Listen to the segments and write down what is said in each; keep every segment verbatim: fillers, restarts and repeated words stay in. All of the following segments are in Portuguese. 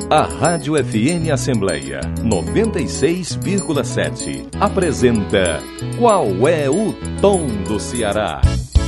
A Rádio F M Assembleia noventa e seis vírgula sete apresenta Qual é o Tom do Ceará?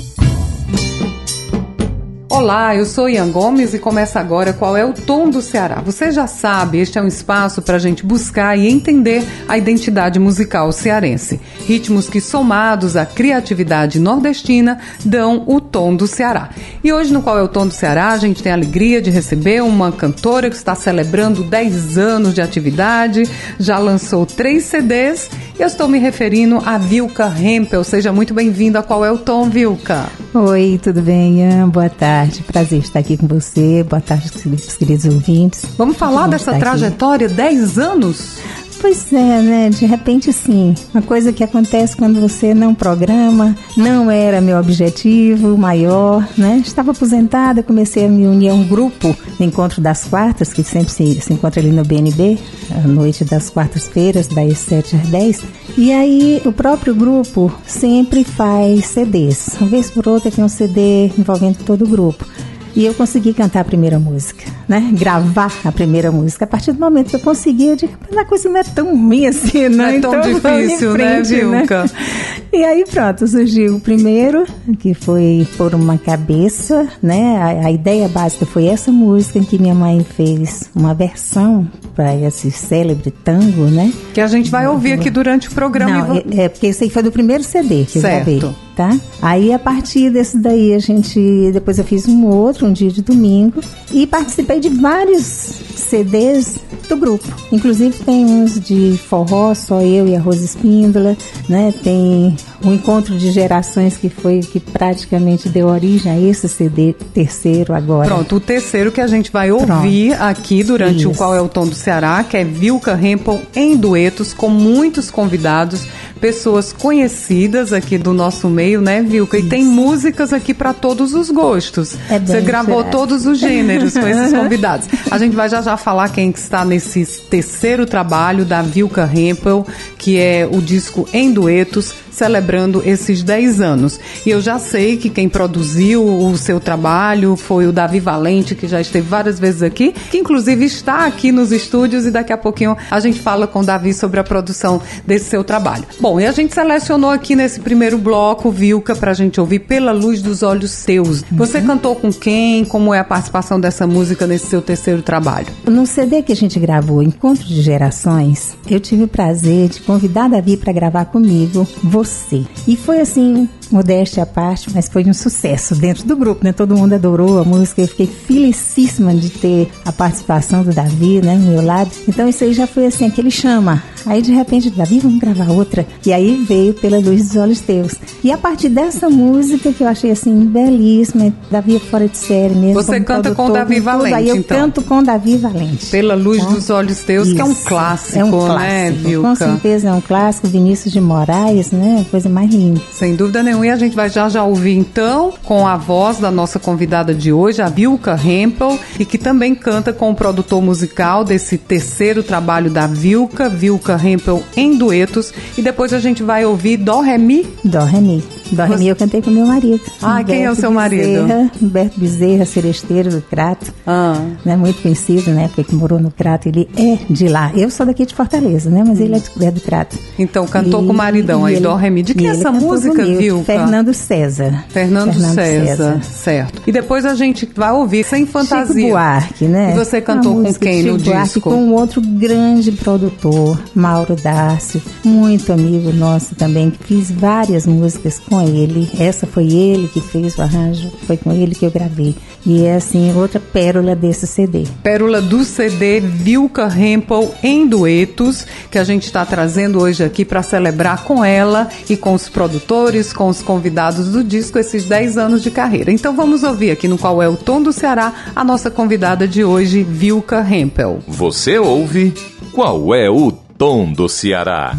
Olá, eu sou Ian Gomes e começa agora Qual é o Tom do Ceará. Você já sabe, este é um espaço para a gente buscar e entender a identidade musical cearense. Ritmos que, somados à criatividade nordestina, dão o tom do Ceará. E hoje no Qual é o Tom do Ceará, a gente tem a alegria de receber uma cantora que está celebrando dez anos de atividade, já lançou três C Ds. Eu estou me referindo a Vilca Hempel. Seja muito bem-vinda a Qual é o Tom, Vilca. Oi, tudo bem, Ian? Boa tarde. Prazer estar aqui com você. Boa tarde, queridos ouvintes. Vamos falar dessa trajetória, dez anos? Pois é, né? De repente, sim. Uma coisa que acontece quando você não programa, não era meu objetivo maior, né? Estava aposentada, comecei a me unir a um grupo no Encontro das Quartas, que sempre se, se encontra ali no B N B, a noite das quartas-feiras, das sete às dez. E aí, o próprio grupo sempre faz C Ds. Uma vez por outra tem um C D envolvendo todo o grupo. E eu consegui cantar a primeira música, né? Gravar a primeira música. A partir do momento que eu consegui, eu digo, mas a coisa não é tão ruim assim, não, não é tão então, difícil, frente, né, Vilca? Né? E aí pronto, surgiu o primeiro, que foi Por Uma Cabeça, né? A, a ideia básica foi essa música, em que minha mãe fez uma versão para esse célebre tango, né? Que a gente vai ouvir aqui durante o programa. Não, e... é, é porque esse aí foi do primeiro C D que certo. eu gravei. Tá? Aí a partir desse daí a gente, depois eu fiz um outro, um dia de domingo, e participei de vários C Ds do grupo. Inclusive tem uns de forró, só eu e a Rosa Espíndola, né? Tem o Encontro de Gerações, que foi que praticamente deu origem a esse C D terceiro agora. Pronto, o terceiro que a gente vai ouvir Pronto. aqui durante Isso. o Qual é o Tom do Ceará, que é Vilca Hempel em duetos, com muitos convidados, pessoas conhecidas aqui do nosso meio, né, Vilca? E Isso. tem músicas aqui para todos os gostos. É Você gravou será. todos os gêneros com esses convidados. A gente vai já já falar quem está nesse terceiro trabalho da Vilca Hempel, que é o disco Em Duetos, celebrando esses dez anos. E eu já sei que quem produziu o seu trabalho foi o Davi Valente, que já esteve várias vezes aqui, que inclusive está aqui nos estúdios, e daqui a pouquinho a gente fala com o Davi sobre a produção desse seu trabalho. Bom, e a gente selecionou aqui nesse primeiro bloco, Vilca, pra gente ouvir Pela Luz dos Olhos Teus. Você uhum. cantou com quem? Como é a participação dessa música nesse seu terceiro trabalho? No C D que a gente gravou, Encontro de Gerações, eu tive o prazer de convidar Davi para gravar comigo Você. E foi assim, modéstia à parte, mas foi um sucesso dentro do grupo, né? Todo mundo adorou a música, eu fiquei felicíssima de ter a participação do Davi, né, do meu lado. Então isso aí já foi assim, aquele chama. Aí de repente, Davi, vamos gravar outra. E aí veio Pela Luz dos Olhos Teus. E a partir dessa música, que eu achei assim, belíssima, Davi é fora de série mesmo. Você canta com o Davi Valente, aí eu então. canto com o Davi Valente. Pela Luz tá? dos Olhos Teus, isso. que é um clássico, é um clássico, né, Vilca? Com certeza é um clássico, Vinícius de Moraes, né, coisa mais linda. Sem dúvida nenhuma, e a gente vai já já ouvir então com a voz da nossa convidada de hoje, a Vilca Hempel, e que também canta com o produtor musical desse terceiro trabalho da Vilca, Vilca Hempel em duetos, e depois a gente vai ouvir Dó, Ré, Mi. Dó, Ré, Mi. Dó, Ré, Mi eu cantei com meu marido. Ah, Humberto quem é o seu marido? Bezerra, Humberto Bezerra, seresteiro do Crato. Ah. Né, muito conhecido, né, porque morou no Crato, ele é de lá. Eu sou daqui de Fortaleza, né, mas hum. ele é, de, é do Crato. Então cantou e, com o maridão aí, ele, Dó, Ré, Mi. De que é essa música, Vilca? Fernando César. Fernando, Fernando César, César, certo. E depois a gente vai ouvir Sem Fantasia. Chico Buarque, né? E você cantou com quem no Chico Buarque, disco? Com um outro grande produtor, Mauro Darcio, muito amigo nosso também, que fiz várias músicas com ele. Essa foi ele que fez o arranjo, foi com ele que eu gravei. E é assim, outra pérola desse C D. Pérola do C D Vilca Hempel em duetos, que a gente está trazendo hoje aqui para celebrar com ela e com os produtores, com os convidados do disco, esses dez anos de carreira. Então vamos ouvir aqui no Qual é o Tom do Ceará a nossa convidada de hoje, Vilca Hempel. Você ouve Qual é o Tom do Ceará?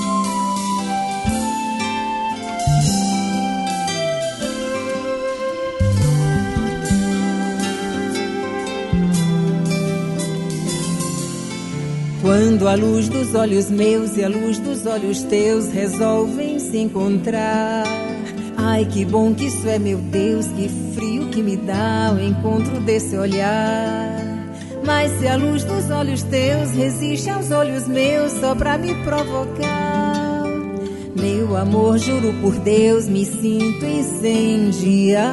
Quando a luz dos olhos meus e a luz dos olhos teus resolvem se encontrar, ai que bom que isso é, meu Deus, que frio que me dá o encontro desse olhar. Mas se a luz dos olhos teus resiste aos olhos meus só pra me provocar, meu amor, juro por Deus, me sinto incendiar.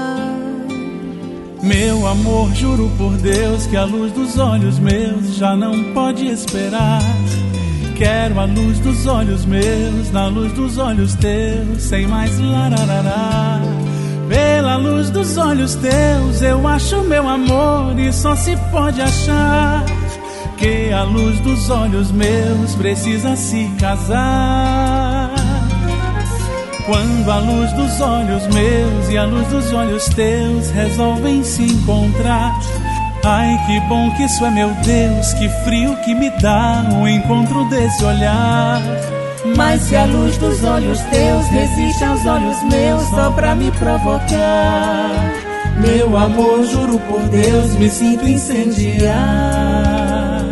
Meu amor, juro por Deus que a luz dos olhos meus já não pode esperar. Quero a luz dos olhos meus, na luz dos olhos teus, sem mais lararará. Pela luz dos olhos teus eu acho meu amor, e só se pode achar que a luz dos olhos meus precisa se casar. Quando a luz dos olhos meus e a luz dos olhos teus resolvem se encontrar, ai que bom que isso é, meu Deus, que frio que me dá o encontro desse olhar. Mas se a luz dos olhos teus resiste aos olhos meus só pra me provocar, meu amor, juro por Deus, me sinto incendiar.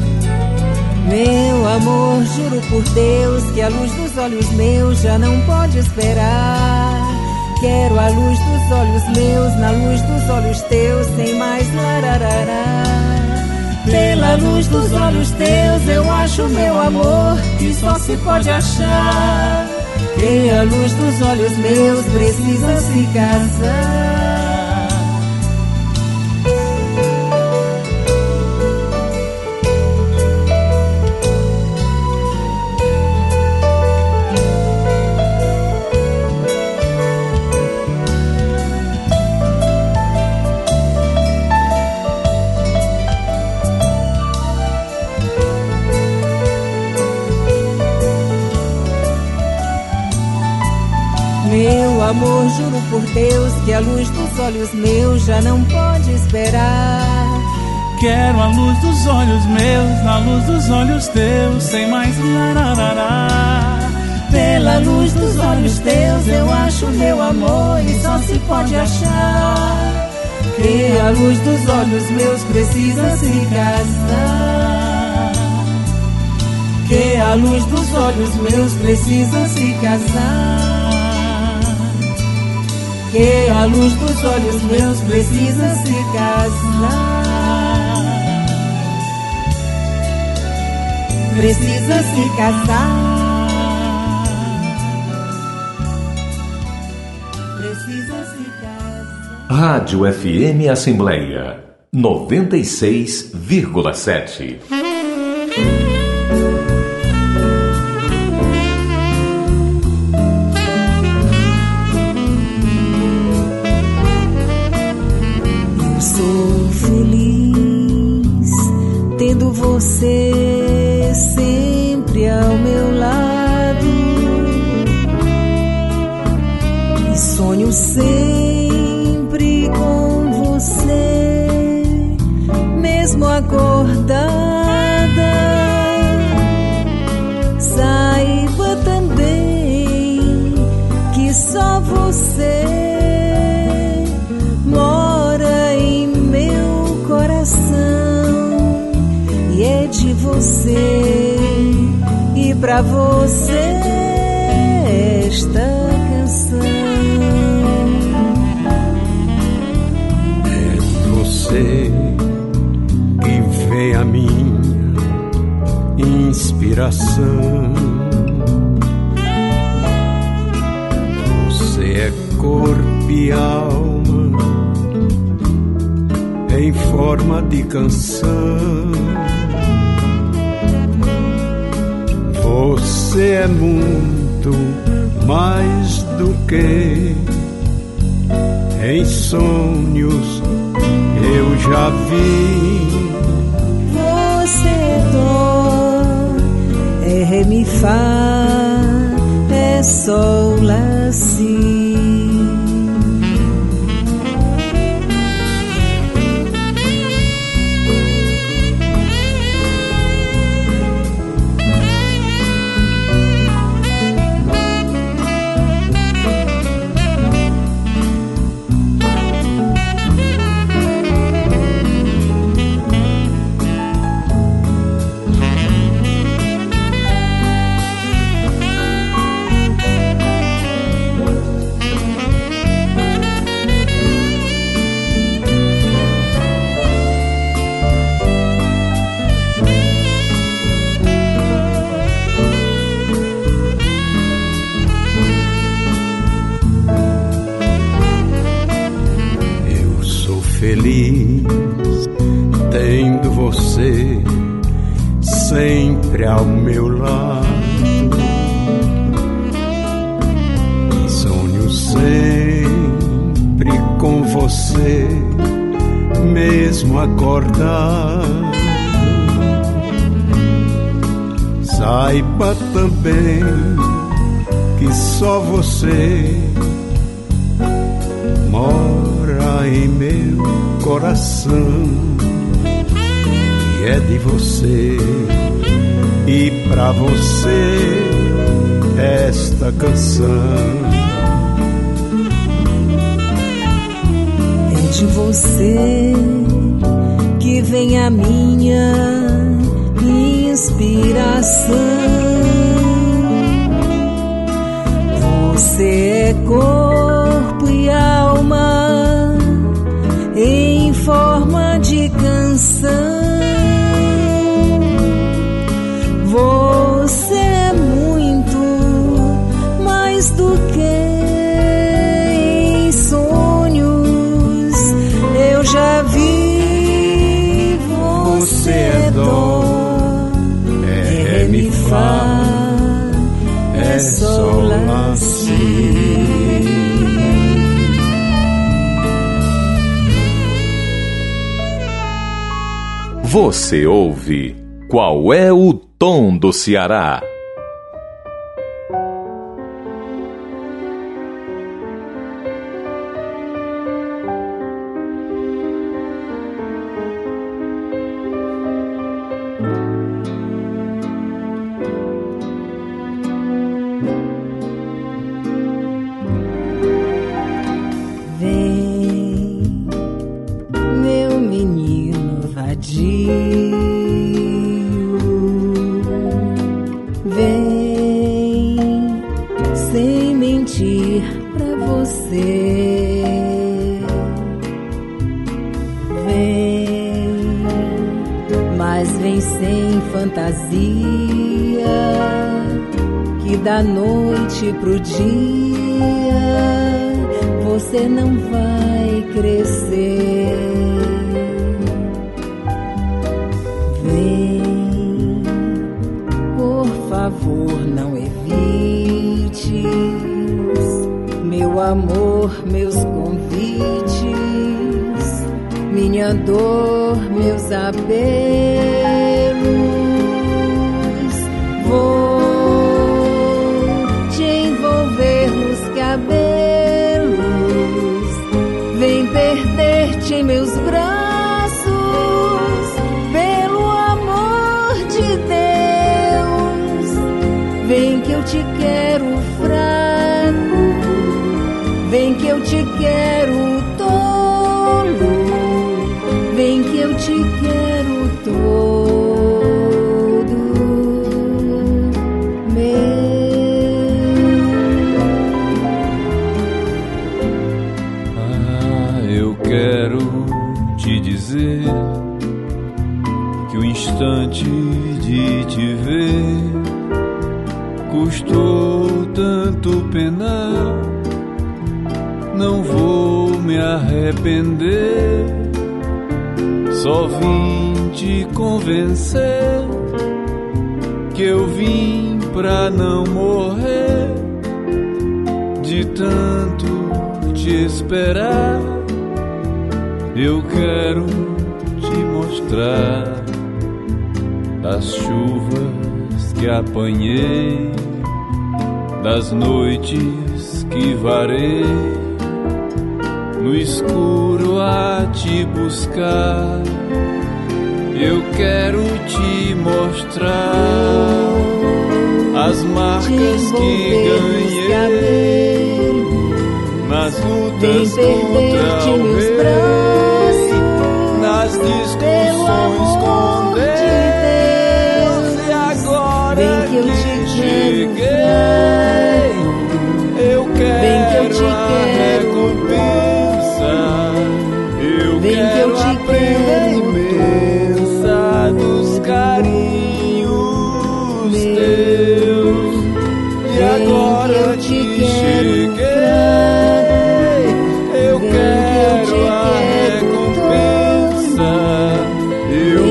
Meu amor, juro por Deus que a luz dos olhos meus já não pode esperar. Quero a luz dos olhos meus, na luz dos olhos teus, sem mais lararará. Pela luz dos olhos teus eu acho meu amor, que só se pode achar que a luz dos olhos meus precisa se casar. Meu amor, juro por Deus que a luz dos olhos meus já não pode esperar. Quero a luz dos olhos meus, na luz dos olhos teus, sem mais lararará. Pela luz dos olhos teus eu acho meu amor, e só se pode achar que a luz dos olhos meus precisa se casar. Que a luz dos olhos meus precisa se casar. Que a luz dos olhos meus precisa se casar. Precisa se casar. Precisa se casar. Rádio F M Assembleia noventa e seis vírgula sete. Tendo você sempre ao meu lado, e sonho sempre com você, mesmo acordada. Saiba também que só você mora em meu coração. E é de você e pra você esta canção. É de você que vem a minha inspiração. Você é corpo e alma em forma de canção. Você é muito mais do que em sonhos eu já vi. Você é dó, é ré, mi, fá, é sol, lá, si. tendo você sempre ao meu lado. E sonho sempre com você, mesmo acordado. Saiba também que só você mora em meu coração. E é de você e pra você esta canção. É de você que vem a minha inspiração. Você é corpo e alma em forma de canção. Você é muito mais do que em sonhos eu já vi. Você é dó, é ré, mi, fá, é sol, lá, si. Você ouve Qual é o Tom do Ceará? Vem, meu menino vadio, vem sem mentir pra você, vem, mas vem sem fantasia, que da noite pro dia você não vai crescer. Vem, por favor, não evites, meu amor, meus convites, minha dor, meus apelos. Vou te envolver nos cabelos, vem perder-te em meus braços, pelo amor de Deus. Vem que eu te quero fraco, vem que eu te quero tolo, vem que eu te quero todo meu. Eu quero te dizer que o instante de te ver custou tanto penar. Não vou me arrepender, só vim te convencer que eu vim pra não morrer de tanto te esperar. Eu quero te mostrar das chuvas que apanhei, das noites que varei no escuro a te buscar. Eu quero te mostrar as marcas que ganhei nas lutas contra o rei, nas discussões com Deus. E agora que cheguei, eu quero a recompensa, eu quero a presença dos carinhos teus. E agora que cheguei, eu quero a recompensa, eu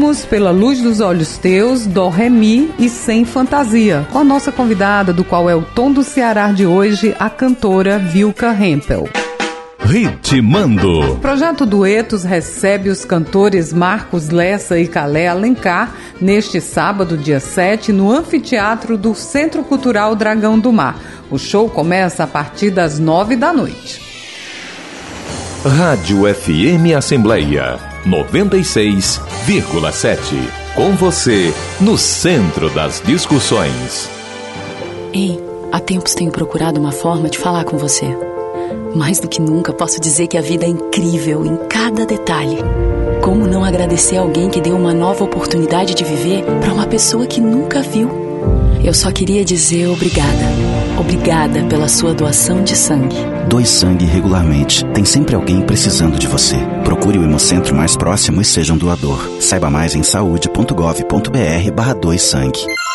ouvimos Pela Luz dos Olhos Teus, Dó, Ré, Mi e Sem Fantasia, com a nossa convidada do Qual é o Tom do Ceará de hoje, a cantora Vilca Hempel. Ritmando. O projeto Duetos recebe os cantores Marcos Lessa e Calé Alencar neste sábado, dia sete, no anfiteatro do Centro Cultural Dragão do Mar. O show começa a partir das nove da noite. Rádio F M Assembleia noventa e seis vírgula sete. Com você, no centro das discussões. Ei, há tempos tenho procurado uma forma de falar com você. Mais do que nunca, posso dizer que a vida é incrível em cada detalhe. Como não agradecer alguém que deu uma nova oportunidade de viver para uma pessoa que nunca viu? Eu só queria dizer obrigada. Obrigada pela sua doação de sangue. Doe sangue regularmente. Tem sempre alguém precisando de você. Procure o Hemocentro mais próximo e seja um doador. Saiba mais em saúde.gov.br barra doe sangue.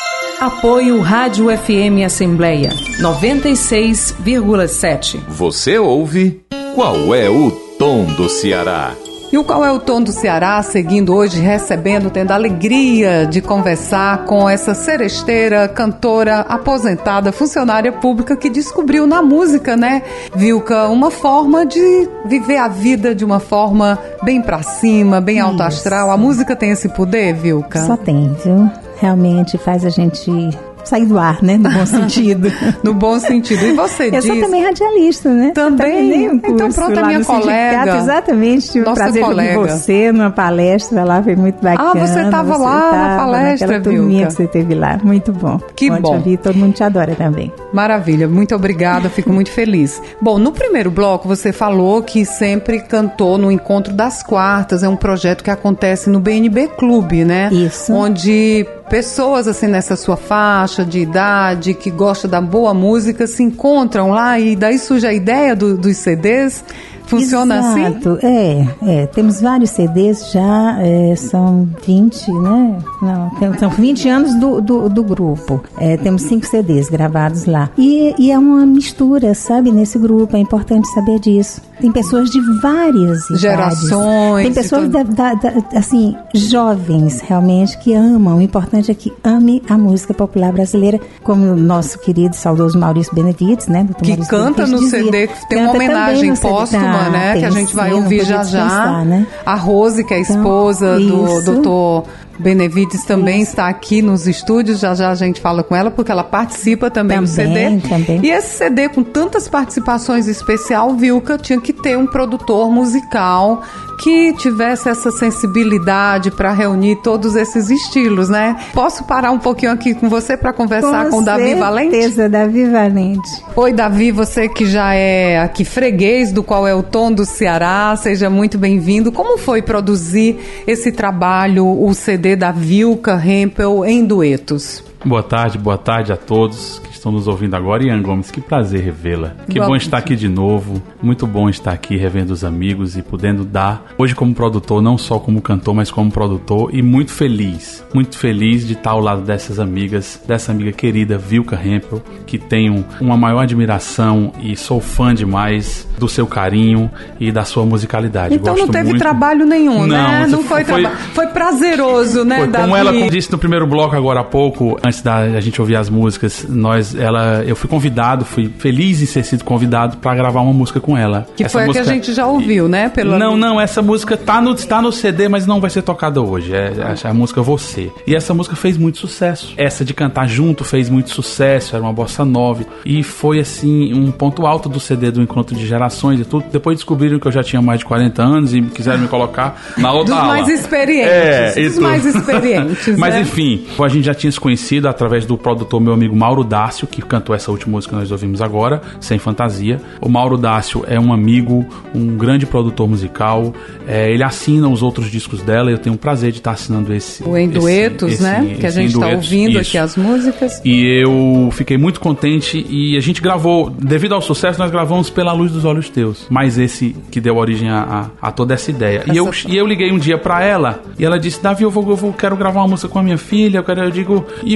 Apoio Rádio F M Assembleia noventa e seis vírgula sete. Você ouve Qual é o Tom do Ceará? E o Qual é o Tom do Ceará, seguindo hoje, recebendo, tendo a alegria de conversar com essa seresteira, cantora, aposentada, funcionária pública que descobriu na música, né, Vilca, uma forma de viver a vida de uma forma bem pra cima, bem alto astral. A música tem esse poder, Vilca? Só tem, viu? Realmente faz a gente sair do ar, né? No bom sentido. No bom sentido. E você eu diz... Eu sou também radialista, né? Também? Um então pronto, a minha colega. Exatamente. Tive o prazer colega. de ouvir você numa palestra lá, foi muito bacana. Ah, você estava lá tava na palestra, naquela viu? turminha que você teve lá. Muito bom. Que Pode bom. Ouvir, todo mundo te adora também. Maravilha, muito obrigada, fico muito feliz. Bom, no primeiro bloco você falou que sempre cantou no Encontro das Quartas, é um projeto que acontece no B N B Clube, né? Isso. Onde pessoas assim nessa sua faixa de idade, que gostam da boa música, se encontram lá e daí surge a ideia do, dos C Ds. Funciona Exato. assim? Exato, é, é. Temos vários C Ds já, é, são vinte, né? Não, tem, são vinte anos do, do, do grupo. É, temos cinco C Ds gravados lá. E, e é uma mistura, sabe, nesse grupo, é importante saber disso. Tem pessoas de várias gerações. Idades. Tem pessoas, da, da, da, assim, jovens, realmente, que amam. O importante é que ame a música popular brasileira, como o nosso querido saudoso Maurício Benevides, né? Que Maurício canta no dizia. C D, que tem uma homenagem póstuma, né? Tem, que a gente vai sim, ouvir já já. Pensar, né? A Rose, que é a esposa então, do doutor Benevides, também isso. está aqui nos estúdios, já já a gente fala com ela, porque ela participa também, também do C D. Também. E esse C D, com tantas participações especial, Vilca, tinha que ter um produtor musical que tivesse essa sensibilidade para reunir todos esses estilos, né? Posso parar um pouquinho aqui com você para conversar com, com o Davi Valente? Com certeza, Davi Valente. Oi, Davi, você que já é aqui freguês do Qual é o Tom do Ceará, seja muito bem-vindo. Como foi produzir esse trabalho, o C D da Vilca Hempel em duetos? Boa tarde, boa tarde a todos que estão nos ouvindo agora. Ian Gomes, que prazer revê-la. Que bom estar aqui de novo. Muito bom estar aqui revendo os amigos e podendo dar, hoje como produtor, não só como cantor, mas como produtor, e muito feliz, muito feliz de estar ao lado dessas amigas, dessa amiga querida Vilca Hempel, que tenho uma maior admiração e sou fã demais do seu carinho e da sua musicalidade. Então Gosto não teve muito. trabalho nenhum, não, né? Não foi, foi trabalho. Foi prazeroso, né, foi, Davi? Como ela disse no primeiro bloco agora há pouco, antes da a gente ouvir as músicas, nós, ela, eu fui convidado, fui feliz em ser sido convidado para gravar uma música com ela. Que essa foi música, a que a gente já ouviu, né? Pela... Não, não, essa música tá no, tá no C D, mas não vai ser tocada hoje. É, é a música Você. E essa música fez muito sucesso. Essa de cantar junto fez muito sucesso, era uma bossa nova. E foi, assim, um ponto alto do C D do Encontro de Gerações e tudo. Depois descobriram que eu já tinha mais de quarenta anos e quiseram me colocar na outra Dos ala. mais experientes. É, dos mais experientes. Mas né? enfim, a gente já tinha se conhecido através do produtor, meu amigo Mauro Dácio, que cantou essa última música que nós ouvimos agora, Sem Fantasia. O Mauro Dácio é um amigo, um grande produtor musical. É, ele assina os outros discos dela e eu tenho o prazer de estar assinando esse. O Em Duetos, esse, né? Esse, que a gente está ouvindo isso. aqui as músicas. E eu fiquei muito contente e a gente gravou, devido ao sucesso, nós gravamos Pela Luz dos Olhos Teus. Mas esse que deu origem a, a, a toda essa ideia. Essa e, eu, e eu liguei um dia pra ela e ela disse, Davi, eu, vou, eu vou, quero gravar uma música com a minha filha. Eu, quero, eu digo, e o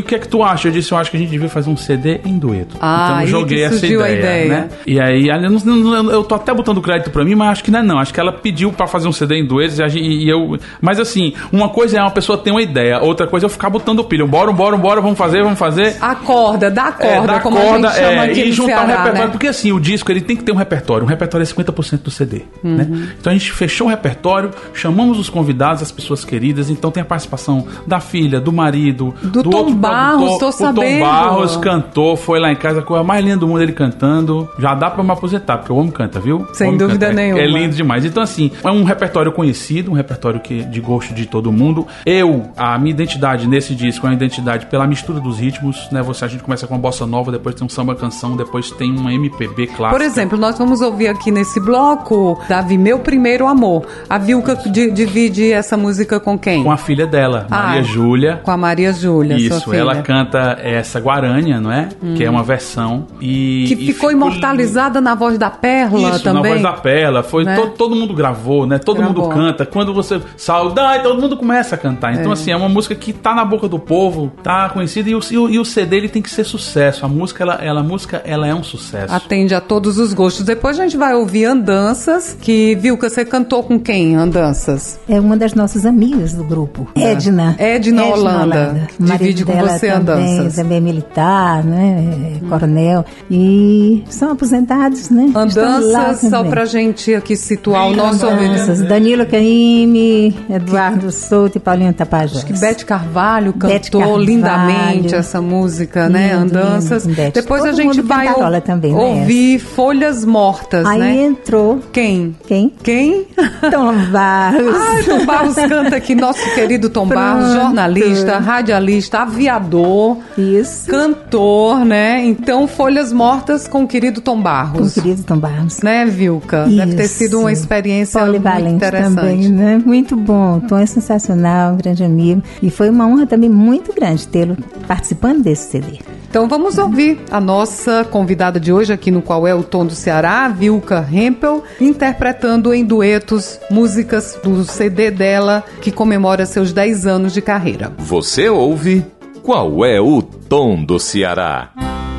que é que tu acha? Eu disse, eu acho que a gente devia fazer um C D em dueto. Ah, então eu joguei essa ideia, a ideia, né? E aí, eu, não, eu tô até botando crédito pra mim, mas acho que não é não. Acho que ela pediu pra fazer um C D em duetos e, a gente, e eu... Mas assim, uma coisa é uma pessoa ter uma ideia, outra coisa é eu ficar botando pilha. Bora, bora, bora, vamos fazer, vamos fazer. A corda, dá corda, é, dá como corda, a gente chama é, aqui e no juntar Ceará, um repertório, né? Porque assim, o disco ele tem que ter um repertório. Um repertório é cinquenta por cento do C D, uhum. né? Então a gente fechou o repertório, chamamos os convidados, as pessoas queridas, então tem a participação da filha, do marido, do, do Tom outro Barros, produtor. tô sabendo. O Tom Barros cantou, foi lá em casa, a coisa mais linda do mundo, ele cantando. Já dá pra me aposentar, porque o homem canta, viu? Sem dúvida canta. nenhuma. É, é lindo demais. Então assim, é um repertório conhecido, um repertório que, de gosto de todo mundo. Eu, a minha identidade nesse disco é uma identidade pela mistura dos ritmos, né? Você, a gente começa com uma bossa nova, depois tem um samba canção, depois tem uma M P B clássica. Por exemplo, nós vamos ouvir aqui nesse bloco, Davi, Meu Primeiro Amor. A Vilca di- divide essa música com quem? Com a filha dela, ah, Maria Júlia. Com a Maria Júlia, Isso, sua filha. Ela canta essa Guarânia, não é? Hum. Que é uma versão. E, que e ficou, ficou imortalizada na voz da Perla Isso, também. na voz da Perla. Foi, né? todo, todo mundo gravou, né? Todo Gravou. mundo canta. Quando você... Saudade, todo mundo começa a cantar. Então, é. assim, é uma música que tá na boca do povo, tá conhecida. E o, e o, e o C D, ele tem que ser sucesso. A música, ela, ela, a música, ela é um sucesso. Atende a todos os gostos. Depois a gente vai ouvir Andanças, que, Vilca, você cantou com quem, Andanças? É uma das nossas amigas do grupo, é. Edna. Edna, Edna Holanda. Holanda. Divide com você também, Andanças. Também é militar, né? É coronel. E são aposentados, né? Andanças, só pra gente aqui situar o nosso Andanças, Danilo Caymmi, Eduardo Souto e Paulinho Tapajós. Acho que Bete Carvalho cantou Bete Carvalho. lindamente essa música, lindo, né? Andanças. Lindo, lindo, Depois Todo a gente vai o... também, ouvir né? Folhas Mortas, Aí né? entrou... Quem? Quem? Quem? Tom Barros. Ai, Tom Barros canta aqui, nosso querido Tom Pronto. Barros, jornalista, radialista, aviador, Isso. cantor, né? Então, Folhas Mortas com o querido Tom Barros. Com o querido Tom Barros. Né, Vilca? Isso. Deve ter sido uma experiência muito interessante. Também, né? Muito bom. Tom é sensacional, um grande amigo. E foi uma honra também muito grande tê-lo participando desse C D. Então vamos ouvir a nossa convidada de hoje aqui no Qual é o Tom do Ceará, Vilca Hempel, interpretando em duetos músicas do C D dela, que comemora seus dez anos de carreira. Você ouve Qual é o Tom do Ceará?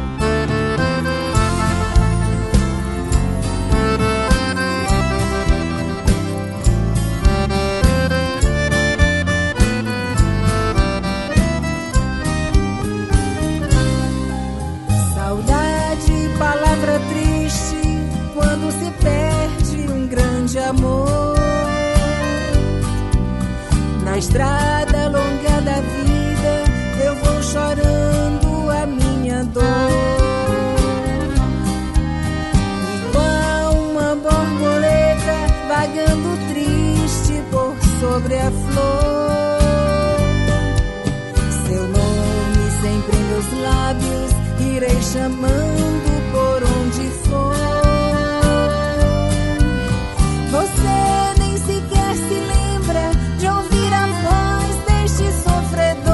Na estrada longa da vida eu vou chorando a minha dor, igual uma borboleta vagando triste por sobre a flor. Seu nome sempre em meus lábios, irei chamando por onde for. Você nem sequer se lembra de ouvir a voz deste sofredor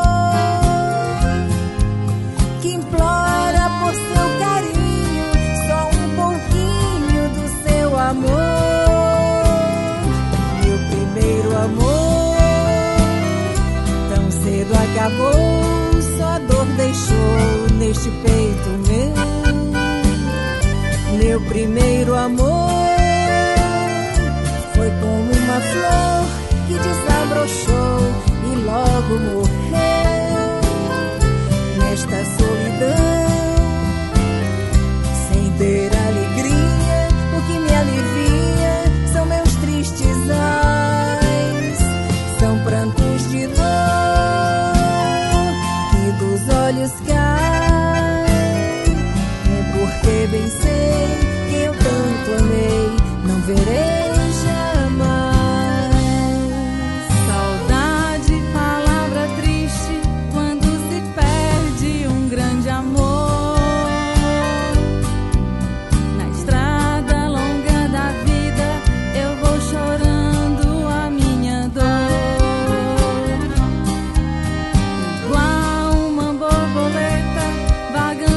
que implora por seu carinho, só um pouquinho do seu amor. Meu primeiro amor tão cedo acabou, só dor deixou neste peito meu. Meu primeiro amor foi como uma flor que desabrochou e logo morreu nesta solidão, sem ter alegria. O que me alivia são meus tristes ais, são prantos de dor que dos olhos caem. É porque bem sei que eu tanto amei, não verei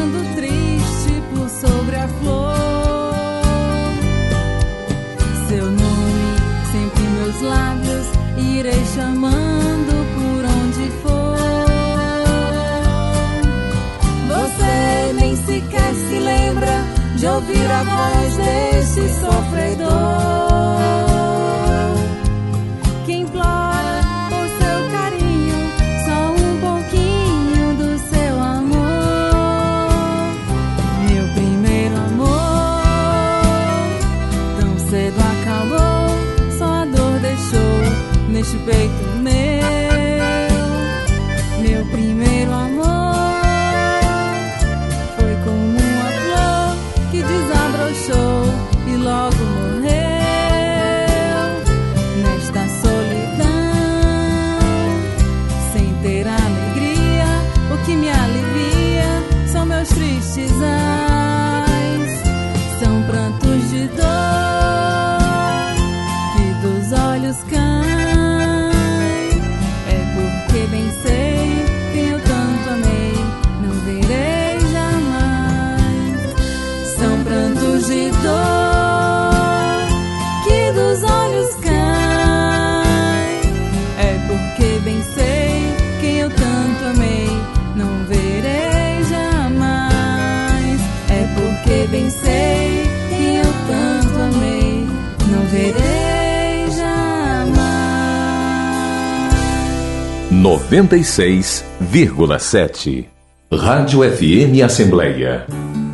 seu a voz desse sofredor que implora por seu carinho, só um pouquinho do seu amor. Meu primeiro amor tão cedo acabou, só a dor deixou neste peito meu. Meu primeiro amor foi como uma flor que desabrochou e logo morreu nesta solidão, sem ter alegria. O que me alivia são meus tristes ais, são prantos de dor que dos olhos caem. É porque bem sei quem eu tanto amei, não verei jamais. São prantos de dor que dos olhos caem. É porque bem sei quem eu tanto amei, não verei jamais. É porque bem sei quem eu tanto amei, não verei jamais. noventa e seis vírgula sete Rádio F M Assembleia.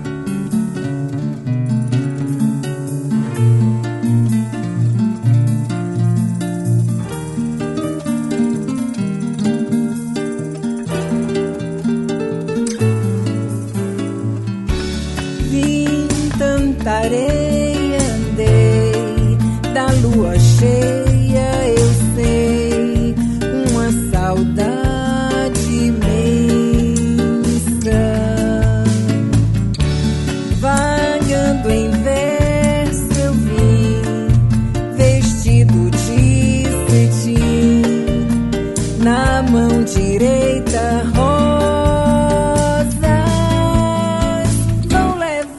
Vi tanta areia, andei da lua cheia, eu sei, uma saudade imensa, vagando em verso eu vi, vestido de cetim, na mão direita rosas vão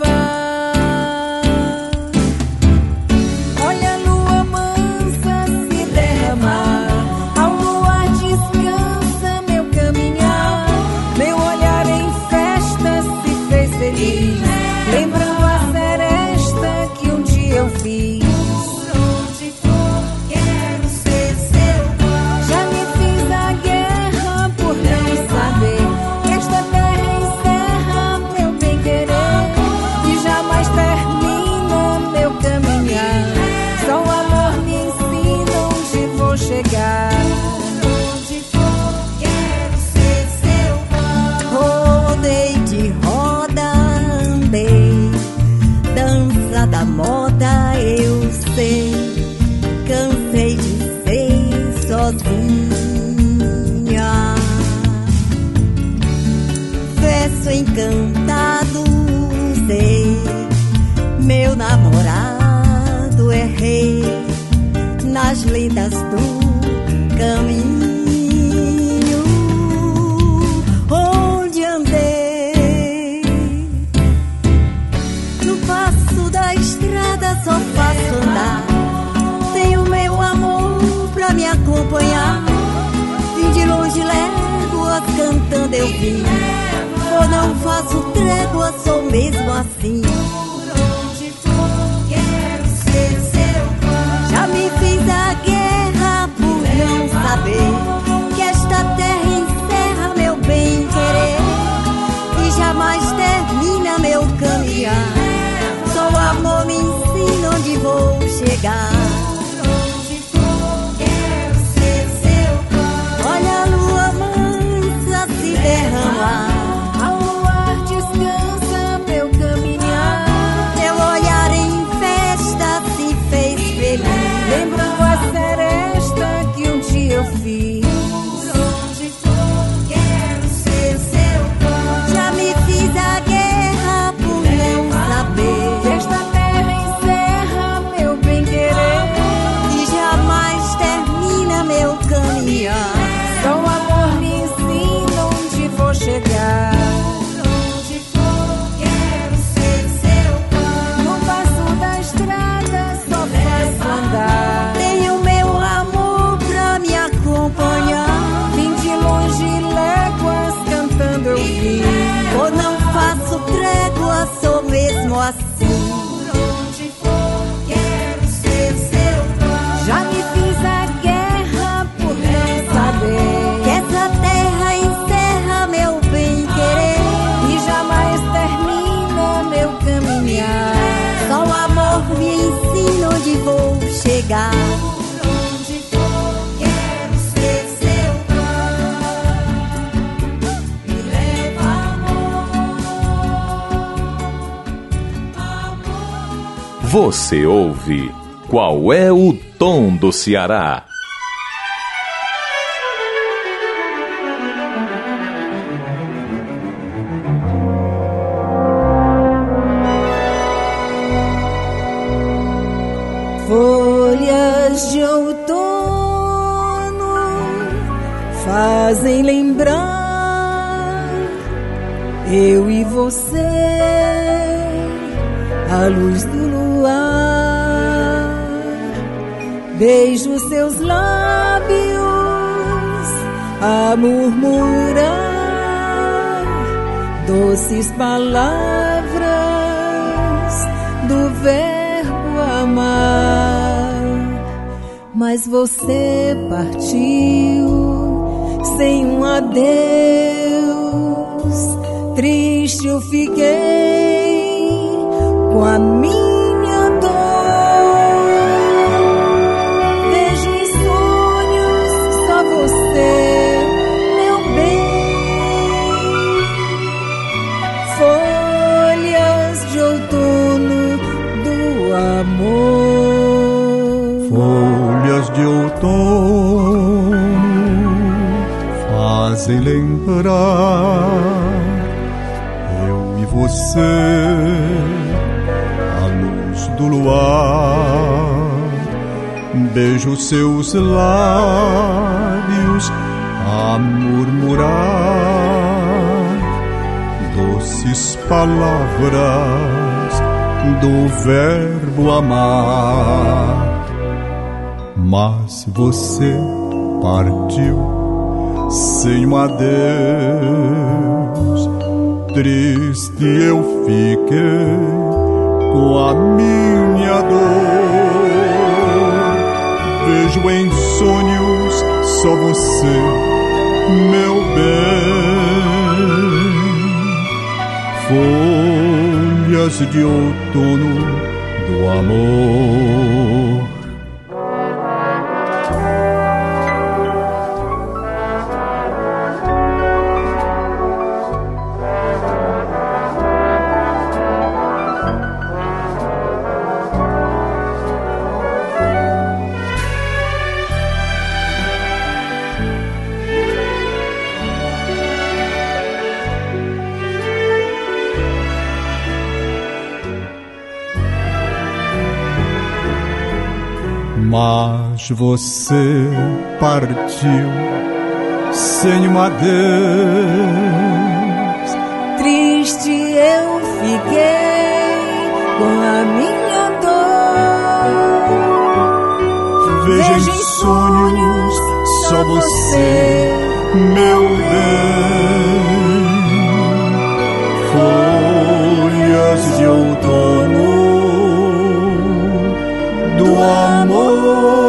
levar. Olha a lua mansa se derramar, ao luar descansa meu caminhar. Meu olhar em festa se fez feliz, lembrando a seresta que um dia eu fiz. Por onde for, quero ser seu. Já me fiz a guerra por não saber que esta terra encerra meu bem-querer e jamais termina meu caminhar. Só o amor me ensina onde vou chegar. Por onde for, quero ser seu. Rodei de roda, andei, dança da moda eu sei, cansei de ser sozinha. Verso encantado usei, meu namorado é rei, nas lendas do caminho onde andei. No passo da estrada só faço andar, tenho meu amor pra me acompanhar. Vim de longe léguas cantando eu vim, eu não faço trégua, sou mesmo assim. Por onde for, quero ser seu. Já me fiz a guerra por não saber que esta terra encerra meu bem-querer e jamais termina meu caminhar. Só o amor me ensina onde vou chegar. Por onde for, quero ser seu. Olha a lua mansa se derramar, ao luar descansa meu caminhar. Meu olhar em festa se fez feliz, lembrando a seresta que um dia eu fiz. Por onde for, quero ser seu. Já me fiz a guerra por não saber que esta terra encerra meu bem-querer e jamais termina meu caminhar. Só o amor me ensina onde vou chegar. Por onde for, quero ser seu. No passo da estrada só faço andar, tenho meu amor pra me acompanhar. Vim de longe léguas cantando eu vim, ou não faço trégua, sou mesmo assim. Por chegar. Onde for, quero ser seu cão. Me leva amor, amor. Você ouve Qual é o Tom do Ceará? Folhas de outono fazem lembrar eu e você, a luz do luar. Beijo seus lábios a murmurar doces palavras do verbo amar. Mas você partiu sem um adeus. Triste eu fiquei com a minha dor. Vejo em sonhos só você, meu bem. Folhas de outono do amor. Folhas de outono fazem lembrar eu e você, a luz do luar. Beijo seus lábios a murmurar doces palavras do verbo amar. Mas você partiu sem um adeus. Triste eu fiquei com a minha dor. Vejo em sonhos só você, meu bem. Folhas de outono do amor. Mas você partiu sem um adeus. Triste eu fiquei com a minha dor. Vejo em sonhos só você, meu bem. Folhas de outono do amor.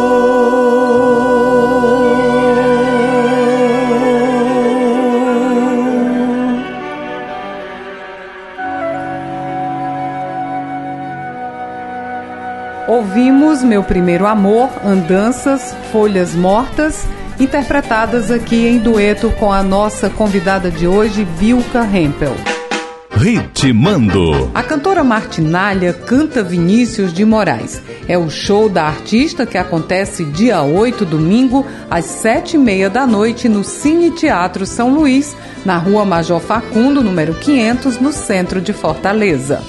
Ouvimos Meu Primeiro Amor, Andanças, Folhas Mortas, interpretadas aqui em dueto com a nossa convidada de hoje, Vilca Hempel. Ritmando. A cantora Martinalha canta Vinícius de Moraes. É o show da artista que acontece dia oito, domingo, às sete e meia da noite, no Cine Teatro São Luís, na Rua Major Facundo, número quinhentos, no centro de Fortaleza.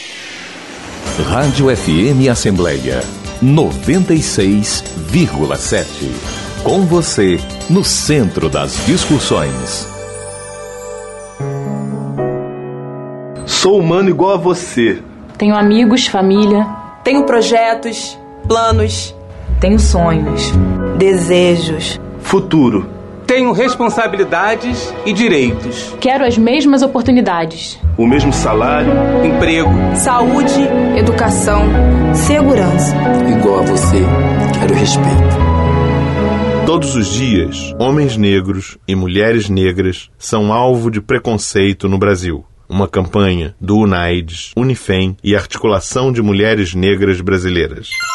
Rádio F M Assembleia noventa e seis vírgula sete. Com você, no centro das discussões. Sou humano igual a você. Tenho amigos, família. Tenho projetos, planos. Tenho sonhos, desejos, futuro. Tenho responsabilidades e direitos. Quero as mesmas oportunidades. O mesmo salário, emprego, saúde, educação, segurança. Igual a você, quero respeito. Todos os dias, homens negros e mulheres negras são alvo de preconceito no Brasil. Uma campanha do UNAIDS, Unifem e Articulação de Mulheres Negras Brasileiras.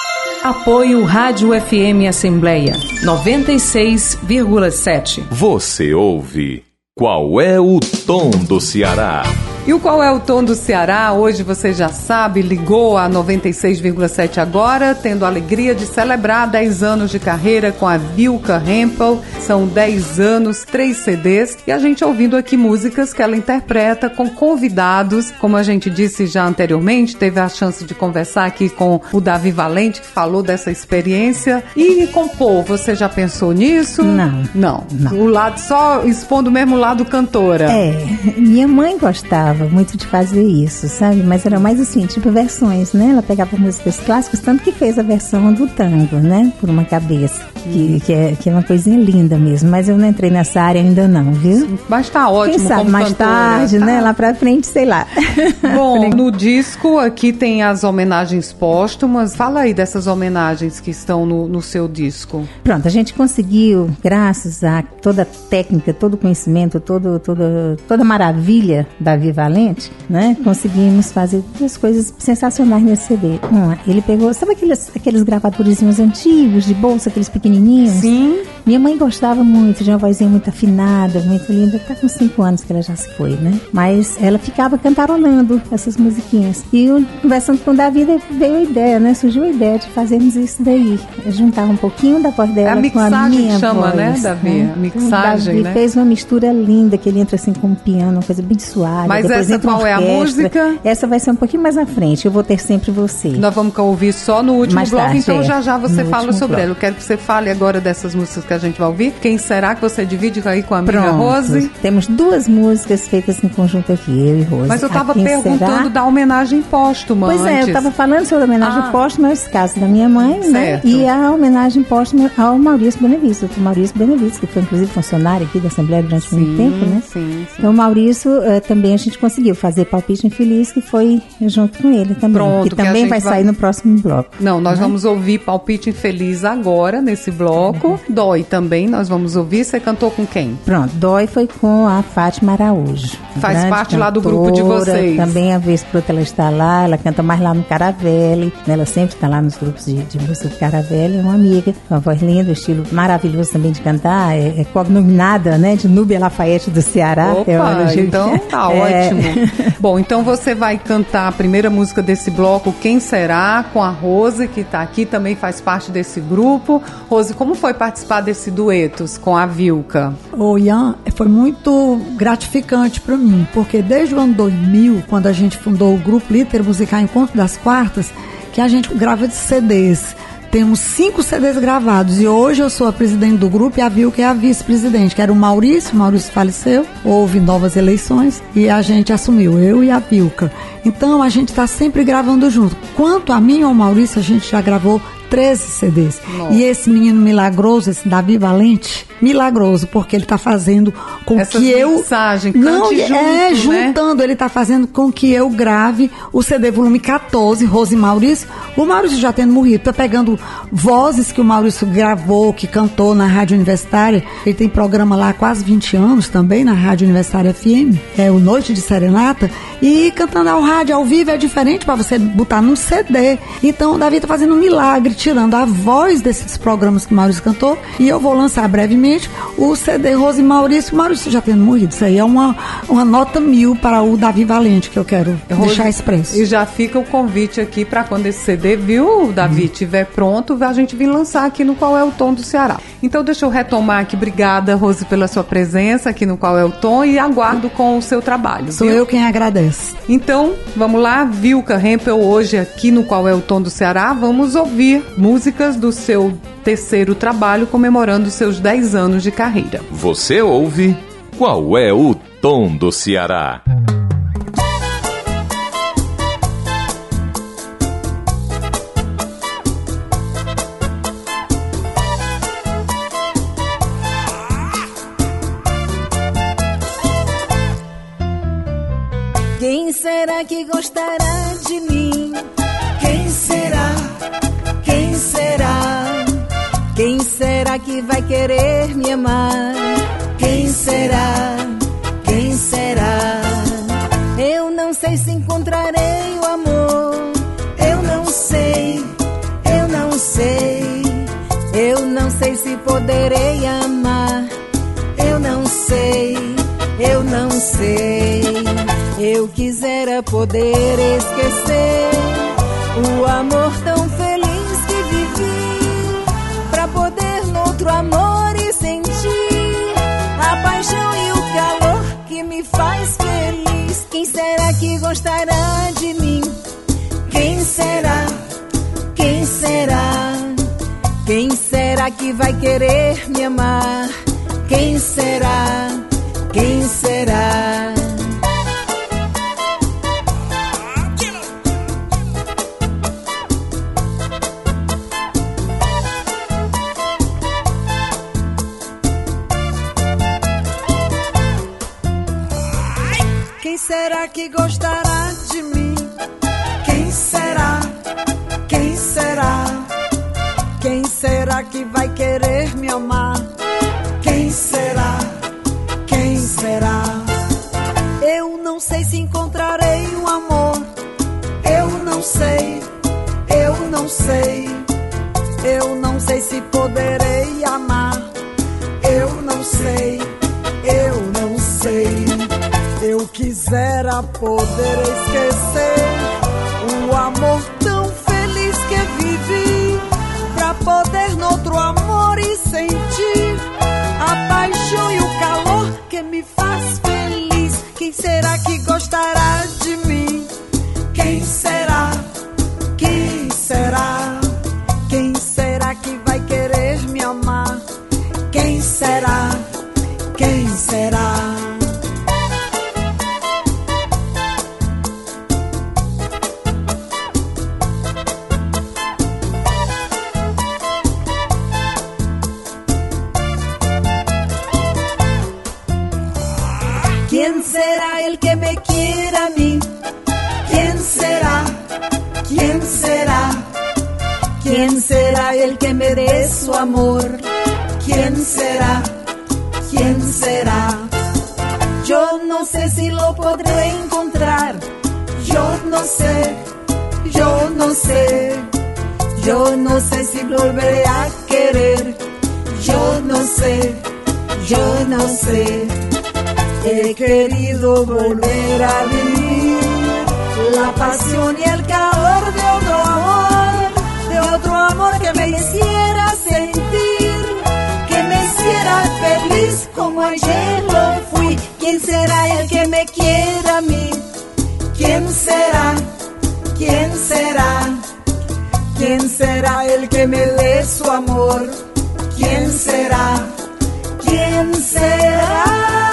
Apoio Rádio F M Assembleia noventa e seis vírgula sete. Você ouve Qual é o Tom do Ceará? E o Qual é o Tom do Ceará? Hoje você já sabe, ligou a noventa e seis vírgula sete agora, tendo a alegria de celebrar dez anos de carreira com a Vilca Hempel. São dez anos, três C Ds, e a gente ouvindo aqui músicas que ela interpreta com convidados. Como a gente disse já anteriormente, teve a chance de conversar aqui com o Davi Valente, que falou dessa experiência. E compor, você já pensou nisso? Não. Não. Não. O lado, só expondo mesmo o lado cantora. É, minha mãe gostava muito de fazer isso, sabe? Mas era mais assim, tipo versões, né? Ela pegava músicas clássicas, tanto que fez a versão do tango, né? Por uma cabeça, que, que, é, que é uma coisinha linda mesmo. Mas eu não entrei nessa área ainda não, viu? Mas tá ótimo. Quem sabe como mais cantora, tarde, tá? né? Lá pra frente, sei lá. Bom, no disco aqui tem as homenagens póstumas. Fala aí dessas homenagens que estão no, no seu disco. Pronto, a gente conseguiu, graças a toda a técnica, todo o conhecimento, todo, todo, toda a maravilha da Viva Valente, né? Conseguimos fazer duas coisas sensacionais nesse C D. Uma, ele pegou, sabe aqueles, aqueles gravadorzinhos antigos de bolsa, aqueles pequenininhos? Sim. Minha mãe gostava muito, de uma vozinha muito afinada, muito linda. Tá com cinco anos que ela já se foi, né? Mas ela ficava cantarolando essas musiquinhas. E eu, conversando com o Davi, veio a ideia, né? Surgiu a ideia de fazermos isso daí. Juntar um pouquinho da voz dela a com a minha chama, voz. né, Davi? Né? A mixagem, o Davi né? fez uma mistura linda, que ele entra assim com um piano, uma coisa bem suave. Mas depois essa qual é a música? Essa vai ser um pouquinho mais à frente. Eu vou ter sempre você. Nós vamos ouvir só no último mais bloco, tarde, então é. já já você no fala sobre bloco. ela. Eu quero que você fale agora dessas músicas que a gente vai ouvir. Quem será que você divide aí com a amiga Pronto. Rose? Temos duas músicas feitas em conjunto aqui, eu e Rose. Mas eu estava A Quem perguntando Será? da homenagem póstuma. Pois é, eu antes. estava falando sobre a homenagem Ah. póstuma aos casos da minha mãe, né? Certo. E a homenagem póstuma ao Maurício Benevides, doutor Maurício Benevides, que foi inclusive funcionário aqui da Assembleia durante Sim, muito tempo, né? sim, sim. Então o Maurício eh, também a gente conseguiu fazer Palpite Infeliz, que foi junto com ele também. Pronto, que que a também gente vai vai- sair no próximo bloco. Não, nós né? vamos ouvir Palpite Infeliz agora, nesse bloco. Dói também, nós vamos ouvir. Você cantou com quem? Pronto, Dói foi com a Fátima Araújo. Faz grande parte lá do grupo de cantora, vocês. Também a vez por outra ela está lá, ela canta mais lá no Caravelli, né? Ela sempre está lá nos grupos de, de música do Caravelli, é uma amiga, com uma voz linda, um estilo maravilhoso também de cantar, é, é cognominada, né, de Núbia Lafayette do Ceará. Opa, é uma- então tá é. ótimo. Bom, então você vai cantar a primeira música desse bloco, Quem Será, com a Rose, que tá aqui, também faz parte desse grupo. Rose, como foi participar desse duetos com a Vilca? Ô, Ian, foi muito gratificante para mim, porque desde o ano dois mil, quando a gente fundou o grupo Líder Musical Encontro das Quartas, que a gente grava de C Ds. Temos cinco C Ds gravados e hoje eu sou a presidente do grupo e a Vilca é a vice-presidente, que era o Maurício. O Maurício faleceu, houve novas eleições e a gente assumiu, eu e a Vilca. Então a gente está sempre gravando junto. Quanto a mim e ao Maurício, a gente já gravou treze C Ds. Nossa. E esse menino milagroso, esse Davi Valente, milagroso, porque ele está fazendo com Essas que eu... mixagem, Não, cante é, junto, né? juntando, ele está fazendo com que eu grave o C D volume quatorze, Rose e Maurício. O Maurício já tendo morrido, está pegando vozes que o Maurício gravou, que cantou na Rádio Universitária. Ele tem programa lá há quase vinte anos também, na Rádio Universitária F M, é o Noite de Serenata, e cantando ao rádio, ao vivo, é diferente para você botar num C D. Então o Davi está fazendo um milagre, tirando a voz desses programas que o Maurício cantou, e eu vou lançar brevemente o C D Rose e Maurício. O Maurício já tendo morrido, isso aí é uma, uma nota mil para o Davi Valente, que eu quero Rose, deixar expresso. E já fica o convite aqui para quando esse C D, viu, Davi, estiver pronto, a gente vir lançar aqui no Qual é o Tom do Ceará. Então deixa eu retomar aqui. Obrigada, Rose, pela sua presença aqui no Qual é o Tom, e aguardo com o seu trabalho. Sou viu? eu quem agradece. Então, vamos lá, Vilca Hempel, hoje aqui no Qual é o Tom do Ceará, vamos ouvir músicas do seu terceiro trabalho, comemorando seus dez anos de carreira. Você ouve Qual é o Tom do Ceará? Quem será que gostará de mim? Quem será? Quem será? Quem será que vai querer me amar? Quem será? Quem será? Eu não sei se encontrarei o amor. Eu não sei, eu não sei. eu não sei. Eu quisera poder esquecer o amor tão feliz que vivi, pra poder noutro amor e sentir a paixão e o calor que me faz feliz. Quem será que gostará de mim? Quem será? Quem será? Quem será que vai querer me amar? Quem será? Quem será? Quem será que gostará de mim? Quem será? Quem será? Quem será que vai querer me amar? Quem será? Quem será? Eu não sei se encontrarei um amor. Eu não sei, eu não sei. Eu não sei se poderei amar. Eu não sei, eu não sei. Eu quisera poder esquecer o amor tão feliz que vivi, pra poder noutro amor e sentir a paixão e o calor que me faz feliz. Quem será que gostará de mim? Quem será? Quem será? Quem será que vai querer me amar? Quem será? Quem será? ¿Quién será el que me quiera a mí? ¿Quién será? ¿Quién será? ¿Quién será el que me dé su amor? ¿Quién será? ¿Quién será? Yo no sé si lo podré encontrar. Yo no sé, yo no sé. Yo no sé si volveré a querer. Yo no sé, yo no sé. He querido volver a vivir la pasión y el calor de otro amor, de otro amor que me hiciera sentir, que me hiciera feliz como ayer lo fui. ¿Quién será el que me quiera a mí? ¿Quién será? ¿Quién será? ¿Quién será el que me dé su amor? ¿Quién será? ¿Quién será?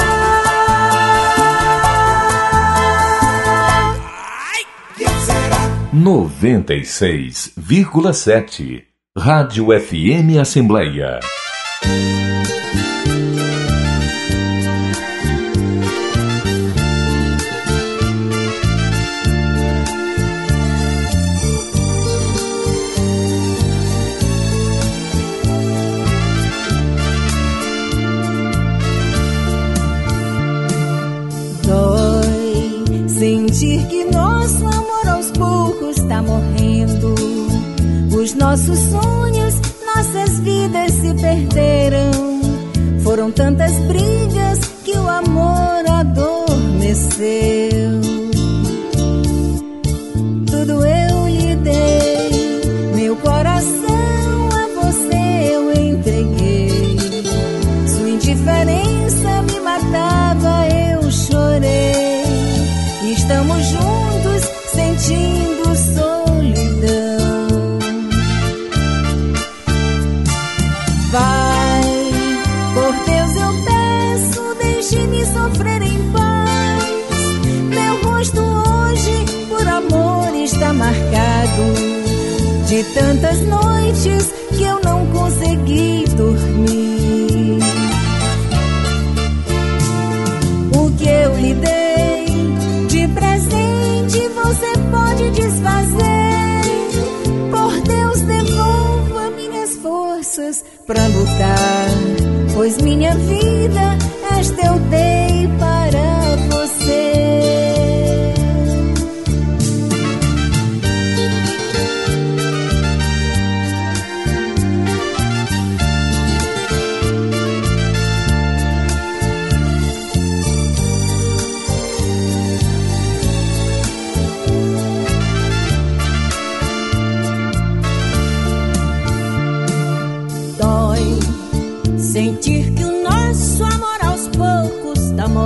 noventa e seis vírgula sete Rádio F M Assembleia. Dói sentir que nosso amor aos poucos tá morrendo. Os nossos sonhos, nossas vidas se perderam. Foram tantas brigas que o amor adormeceu. Tudo eu lhe dei, meu coração a você eu entreguei. Sua indiferença me matava, eu chorei. Estamos juntos sentindo solidão. Vai, por Deus eu peço, deixe-me sofrer em paz. Meu rosto hoje por amor está marcado, de tantas noites que eu não consegui dormir. O que eu lhe dei de presente você pode desfazer. Por Deus, devolva minhas forças pra lutar, pois minha vida esta eu dei para você.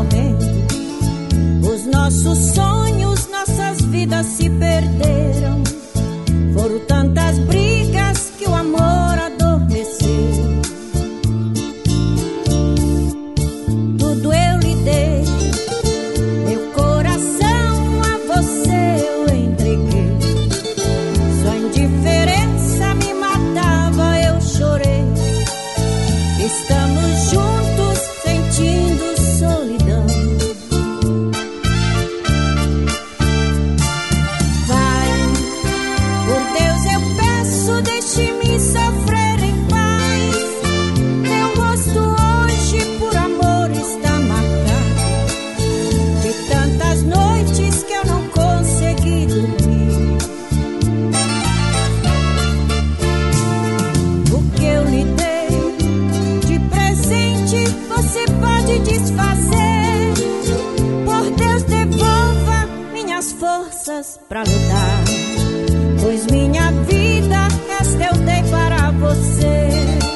correndo. Os nossos sonhos, nossas vidas se perderam. Foram tantas brigas que o amor adormeceu. Tudo eu lhe dei, meu coração a você eu entreguei. Sua indiferença me matava, eu chorei. Estamos juntos sentindo solidão. Vai, por Deus eu peço, deixe-me sofrer em paz. Meu rosto hoje por amor está marcado de tantas noites que eu não consegui dormir. O que eu lhe dei de presente você pode desfazer. Por Deus, devolva minhas forças pra lutar, pois minha vida esta eu dei para você.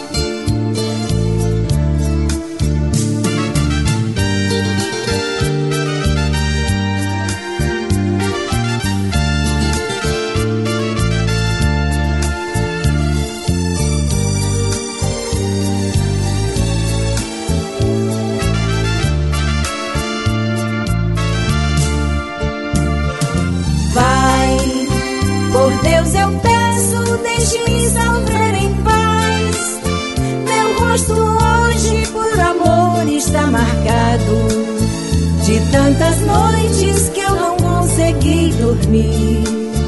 Vai, por Deus eu peço, deixe-me sofrer em paz. Meu rosto hoje por amor está marcado de tantas noites que eu não consegui dormir.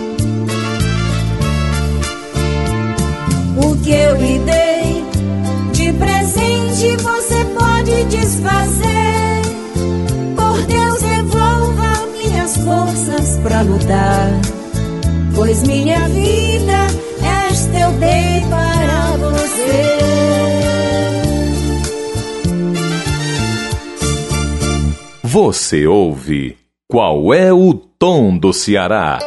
O que eu lhe dei de presente você pode desfazer. Por Deus, devolva minhas forças pra lutar, pois minha vida esta eu dei para você. Você ouve Qual é o Tom do Ceará?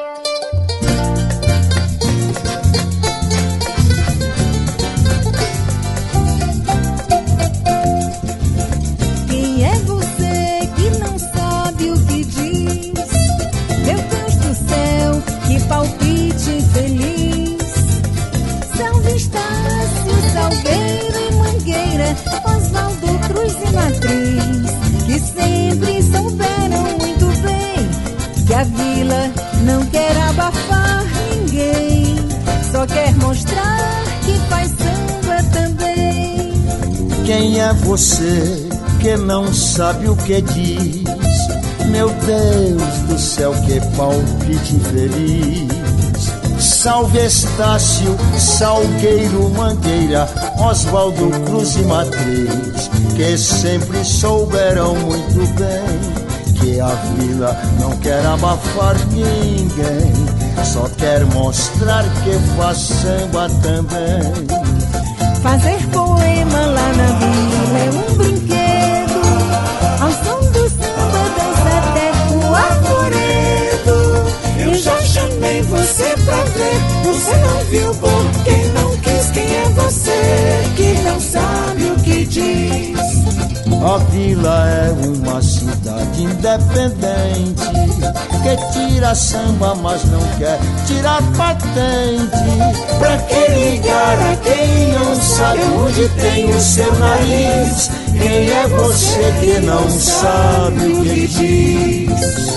Quem é você que não sabe o que diz? Meu Deus do céu, que palpite infeliz. São Vistácio, Salgueiro e Mangueira, Oswaldo, Cruz e Matriz, que sempre souberam muito bem que a vila não quer abafar ninguém, só quer mostrar que faz samba também. Quem é você que não sabe o que diz? Meu Deus do céu, que palpite infeliz. Salve Estácio, Salgueiro, Mangueira, Oswaldo, Cruz e Matriz, que sempre souberam muito bem que a vila não quer abafar ninguém, só quer mostrar que faz samba também. Fazer poema lá na vila é um brinquedo, ao som do samba dança até o arvoredo. Eu já chamei você pra ver, você não viu porque não quis. Quem é você que não sabe o que diz? A vila é uma cidade independente, que tira samba mas não quer tirar patente. Pra que ligar a quem não sabe onde tem o seu nariz? Quem é você que não sabe o que diz?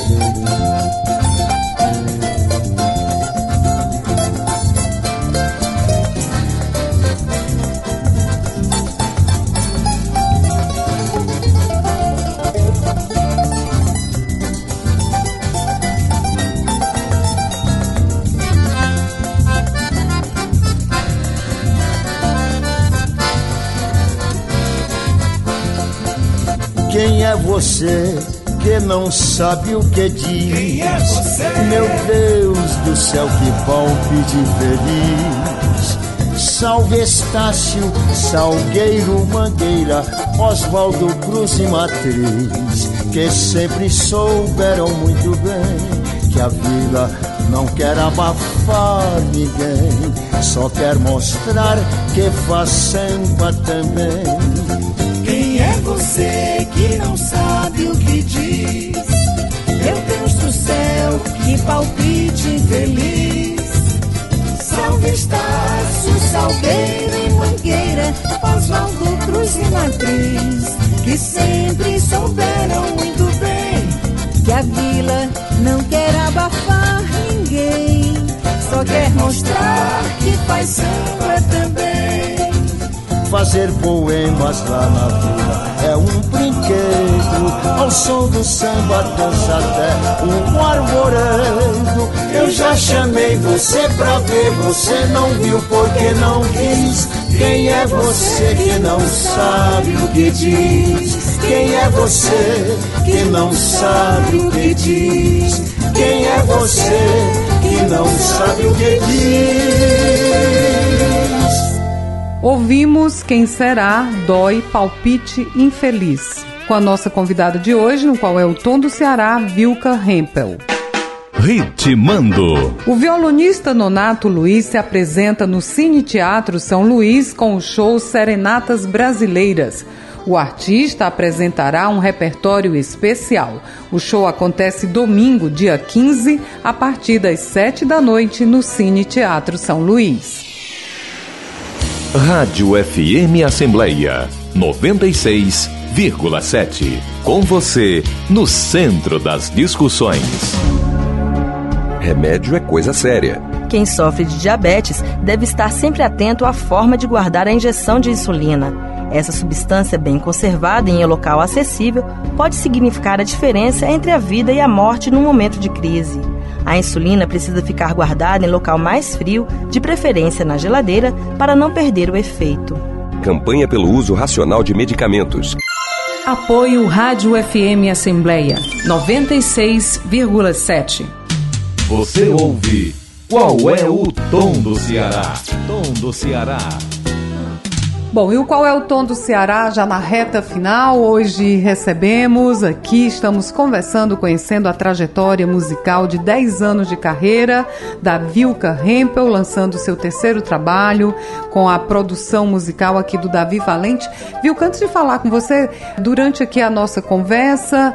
Quem é você que não sabe o que diz? Quem é você? Meu Deus do céu, que palpite feliz. Salve Estácio, Salgueiro, Mangueira, Oswaldo, Cruz e Matriz, que sempre souberam muito bem que a vila não quer abafar ninguém, só quer mostrar que faz samba também. Quem Quem é você que não sabe o que diz? Meu Deus do céu, que palpite infeliz. Salve Estácio, Salgueiro e Mangueira, Oswaldo Cruz e Matriz, que sempre souberam muito bem que a vila não quer abafar ninguém, só quer mostrar que faz samba também. Fazer poemas lá na vila é um brinquedo, ao som do samba dança até um arvoredo. Eu já chamei você pra ver, você não viu porque não quis. Quem é você que não sabe o que diz? Quem é você que não sabe o que diz? Quem é você que não sabe o que diz? Ouvimos Quem Será, Dói, Palpite Infeliz, com a nossa convidada de hoje, no qual é o Tom do Ceará, Vilca Hempel. Ritmando. O violonista Nonato Luiz se apresenta no Cine Teatro São Luís com o show Serenatas Brasileiras. O artista apresentará um repertório especial. O show acontece domingo, dia quinze, a partir das sete da noite, no Cine Teatro São Luís. Rádio F M Assembleia noventa e seis vírgula sete. Com você, no centro das discussões. Remédio é coisa séria. Quem sofre de diabetes deve estar sempre atento à forma de guardar a injeção de insulina. Essa substância bem conservada em um local acessível pode significar a diferença entre a vida e a morte num momento de crise. A insulina precisa ficar guardada em local mais frio, de preferência na geladeira, para não perder o efeito. Campanha pelo uso racional de medicamentos. Apoio Rádio F M Assembleia noventa e seis vírgula sete. Você ouve Qual é o Tom do Ceará? Tom do Ceará. Bom, e o Qual é o Tom do Ceará já na reta final? Hoje recebemos aqui, estamos conversando, conhecendo a trajetória musical de dez anos de carreira da Vilca Hempel, lançando seu terceiro trabalho com a produção musical aqui do Davi Valente. Vilca, antes de falar com você, durante aqui a nossa conversa,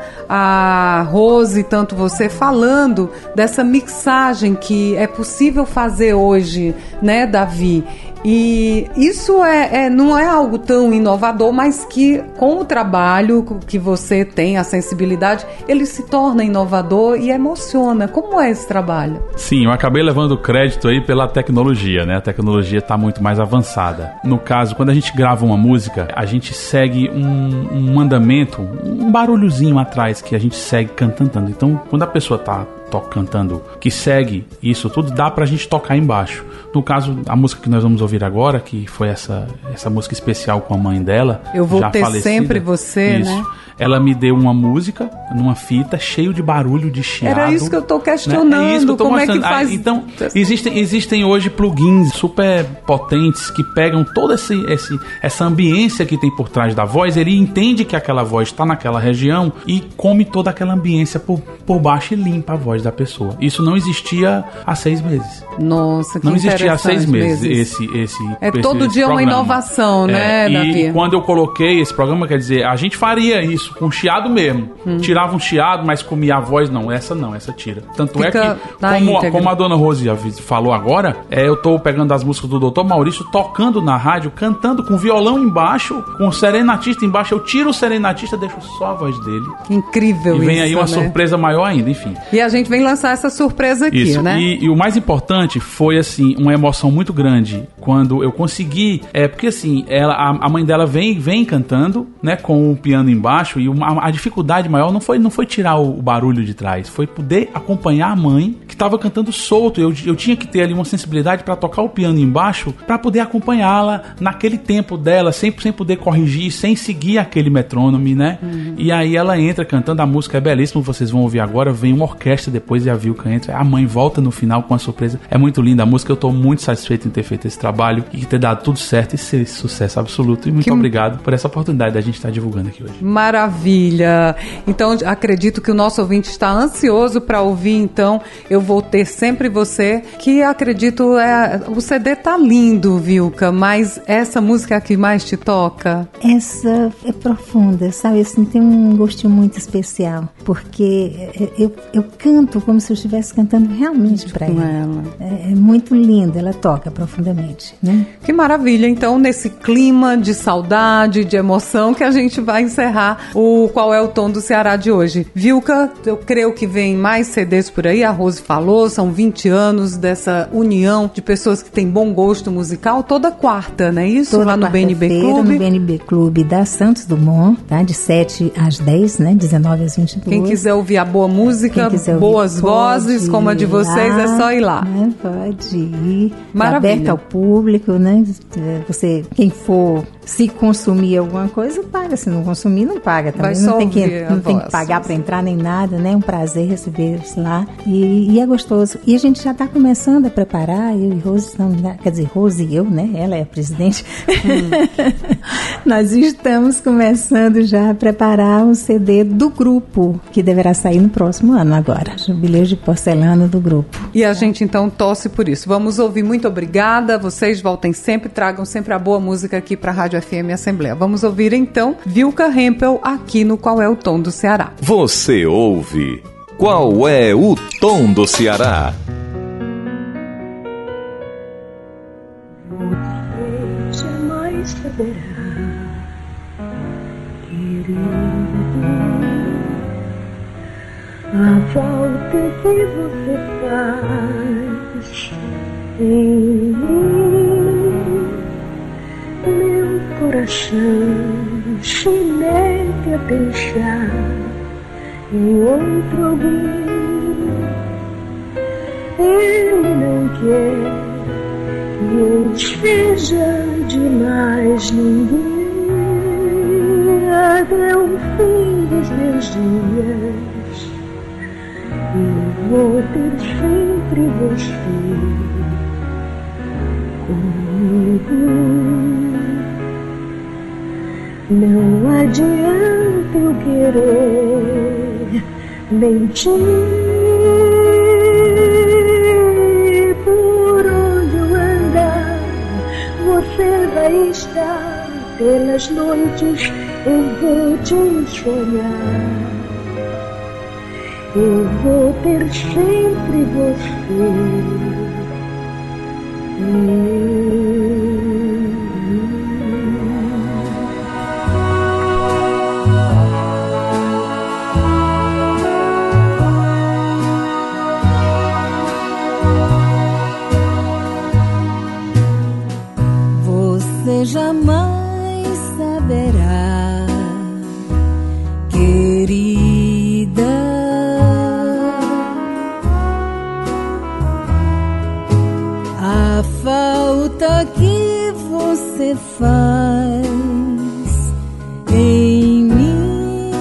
a Rose, tanto você, falando dessa mixagem que é possível fazer hoje, né, Davi? E isso é, é, não é algo tão inovador, mas que com o trabalho que você tem, a sensibilidade, ele se torna inovador e emociona. Como é esse trabalho? Sim, eu acabei levando crédito aí pela tecnologia, né? A tecnologia está muito mais avançada. No caso, quando a gente grava uma música, a gente segue um, um mandamento, um barulhozinho atrás que a gente segue cantando. Então, quando a pessoa está cantando, que segue isso tudo, dá pra gente tocar embaixo. No caso, a música que nós vamos ouvir agora, que foi essa, essa música especial com a mãe dela, Eu Vou já Ter falecida, Sempre Você, isso, né? Ela me deu uma música numa fita cheio de barulho, de chiado. Era isso que eu tô questionando, né? É isso que eu tô como mostrando. é que faz... Ah, então, existem, existem hoje plugins super potentes que pegam toda esse, esse, essa ambiência que tem por trás da voz, ele entende que aquela voz está naquela região e come toda aquela ambiência por, por baixo e limpa a voz da pessoa. Isso não existia há seis meses. Nossa, que Não existia há seis meses mesmo. esse, esse É esse, todo esse dia programa. uma inovação, né, é, Davi? E quando eu coloquei esse programa, quer dizer, a gente faria isso com chiado mesmo. Hum. Tirava um chiado, mas comia a voz, não. Essa não, essa tira. Tanto Fica é que, como, como a dona Rose falou agora, é, eu tô pegando as músicas do doutor Maurício, tocando na rádio, cantando com violão embaixo, com o serenatista embaixo. Eu tiro o serenatista, deixo só a voz dele. Incrível isso, E vem isso, aí uma né? surpresa maior ainda, enfim. E a gente vem lançar essa surpresa aqui, Isso. né? E, e o mais importante foi, assim, uma emoção muito grande quando eu consegui, é porque assim, ela, a, a mãe dela vem, vem cantando, né, com o piano embaixo, e uma, a dificuldade maior não foi, não foi tirar o, o barulho de trás, foi poder acompanhar a mãe que estava cantando solto. Eu, eu tinha que ter ali uma sensibilidade para tocar o piano embaixo, para poder acompanhá-la naquele tempo dela, sem, sem poder corrigir, sem seguir aquele metrônomo, né? Uhum. E aí ela entra cantando, a música é belíssima, vocês vão ouvir agora, vem uma orquestra depois a Vilca entra, a mãe volta no final com uma surpresa. É muito linda a música, eu tô muito satisfeito em ter feito esse trabalho e ter dado tudo certo e ser sucesso absoluto. E muito que... obrigado por essa oportunidade da gente estar divulgando aqui hoje. Maravilha! Então, acredito que o nosso ouvinte está ansioso para ouvir, então eu vou ter sempre você, que acredito, é, o C D tá lindo, Vilca, mas essa música é a que mais te toca? Essa é profunda, sabe? Assim, tem um gostinho muito especial, porque eu, eu canto como se eu estivesse cantando realmente para ela. ela. É, é muito linda, ela toca profundamente, né? Que maravilha! Então, nesse clima de saudade, de emoção, que a gente vai encerrar o Qual é o Tom do Ceará de hoje. Vilca, eu creio que vem mais C Ds por aí, a Rose falou, são vinte anos dessa união de pessoas que têm bom gosto musical, toda quarta, não é isso? Toda lá no B N B Clube. No B N B Clube da Santos Dumont, tá? De sete às dez, né? dezenove às vinte e duas. Quem quiser ouvir a boa música, boas ouvir, vozes, como a de vocês, lá, é só ir lá. Né? Pode ir. Maravilha. É aberto ao público, né? Você, quem for se consumir alguma coisa, paga. Se não consumir, não paga também. Vai não só tem que, não voz, tem que pagar para entrar nem nada, né? É um prazer recebê-los lá. E, e é gostoso. E a gente já está começando a preparar, eu e Rose estamos, quer dizer, Rose e eu, né? Ela é a presidente. Hum. Nós estamos começando já a preparar um C D do grupo, que deverá sair no próximo ano agora. Jubileu de Porcelana do grupo. E a gente então torce por isso. Vamos ouvir. Muito obrigada. Vocês voltem sempre, tragam sempre a boa música aqui para a Rádio F M Assembleia. Vamos ouvir então Vilca Hempel aqui no Qual é o Tom do Ceará. Você ouve Qual é o Tom do Ceará? Você jamais saberá, querido, a falta que você faz em mim. Meu coração se nega a pensar em outro alguém. Ele não quer que eu seja de mais ninguém. Até o fim dos meus dias eu vou ter sempre você comigo. Não adianta eu querer mentir. Por onde eu andar, você vai estar. Pelas noites eu vou te sonhar. Eu vou ter sempre você. Você jamais saberá, querida, a falta que você faz em mim.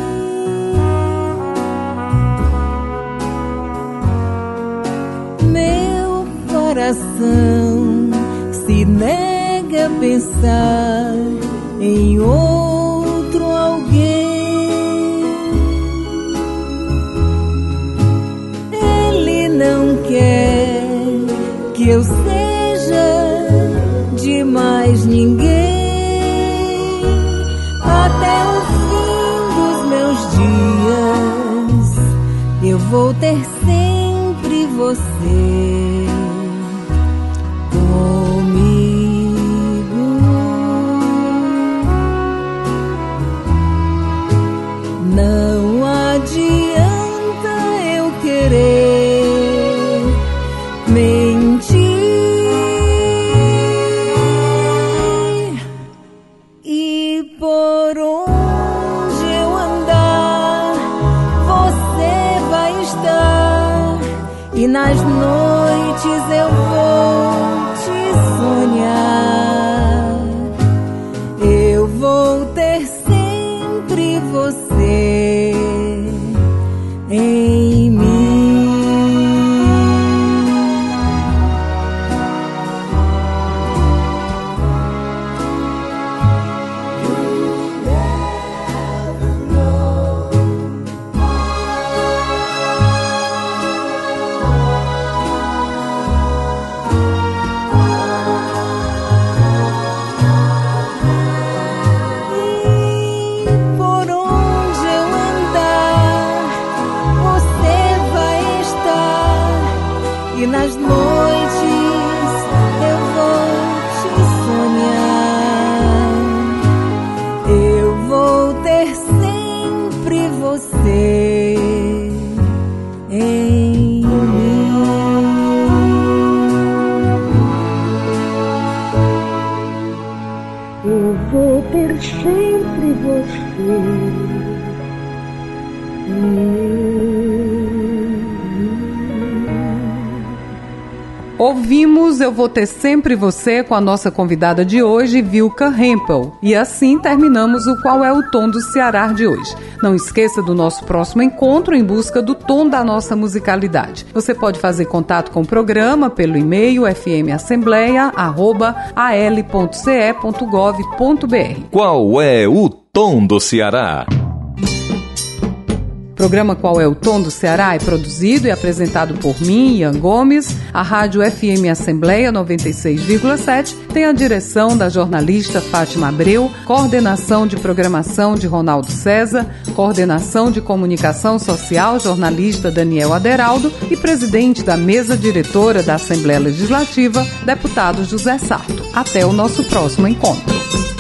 Meu coração se nega a pensar em outro alguém. Ele não quer que eu seja de mais ninguém. Até o fim dos meus dias eu vou ter sempre você comigo. Não adianta eu querer mentir. E por onde eu andar, você vai estar. E nas noites eu vou te sonhar. Eu vou ter sempre você em mim. Ouvimos Eu Vou Ter Sempre Você com a nossa convidada de hoje, Vilca Hempel. E assim terminamos o Qual é o Tom do Ceará de hoje. Não esqueça do nosso próximo encontro em busca do tom da nossa musicalidade. Você pode fazer contato com o programa pelo e-mail f m assembleia arroba a l ponto c e ponto gov ponto b r. Qual é o tom do Ceará? O programa Qual é o Tom do Ceará é produzido e apresentado por mim, Ian Gomes. A Rádio F M Assembleia noventa e seis vírgula sete tem a direção da jornalista Fátima Abreu, coordenação de programação de Ronaldo César, coordenação de comunicação social, jornalista Daniel Aderaldo e presidente da mesa diretora da Assembleia Legislativa, deputado José Sarto. Até o nosso próximo encontro.